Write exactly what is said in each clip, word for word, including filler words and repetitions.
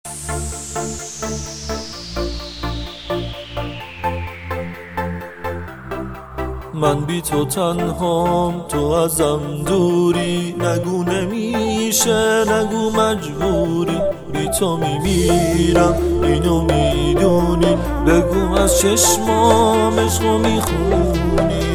من بی تو تنهام، تو ازم دوری، نگو نمیشه، نگو مجبوری، بی تو میمیرم اینو میدونی، بگو از چشمام عشقو میخونی.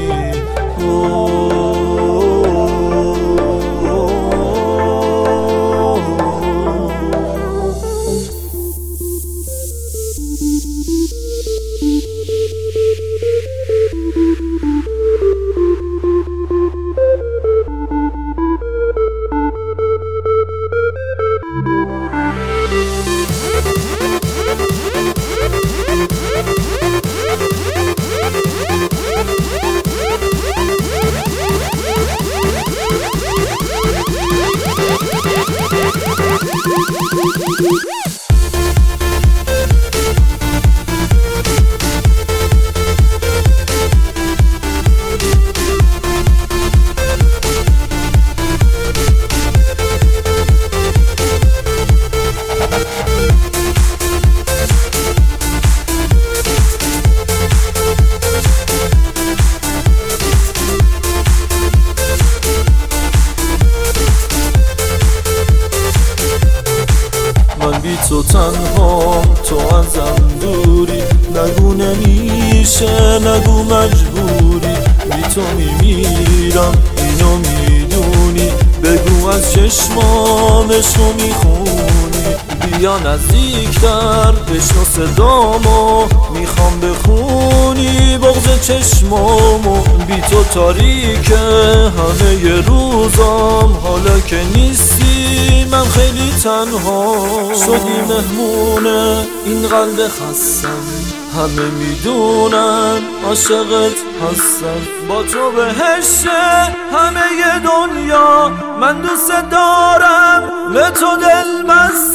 من بی تو تنهام، تو ازم دوری، نگو نمیشه، نگو مجبوری، بی تو میمیرم اینو میدونی، بگو از چشمام عشقو میخونی. بیا نزدیکتر بشنو صدامو، میخوام بخونی بغض چشمامو. بی تو تاریکه همه ی روزام، حالا که نیستی من خیلی تنها. شدی مهمونه این قلب خستم، همه میدونن عاشقت هستم. با تو بهشه همه ی دنیا، من دوست دارم به تو دل بستم.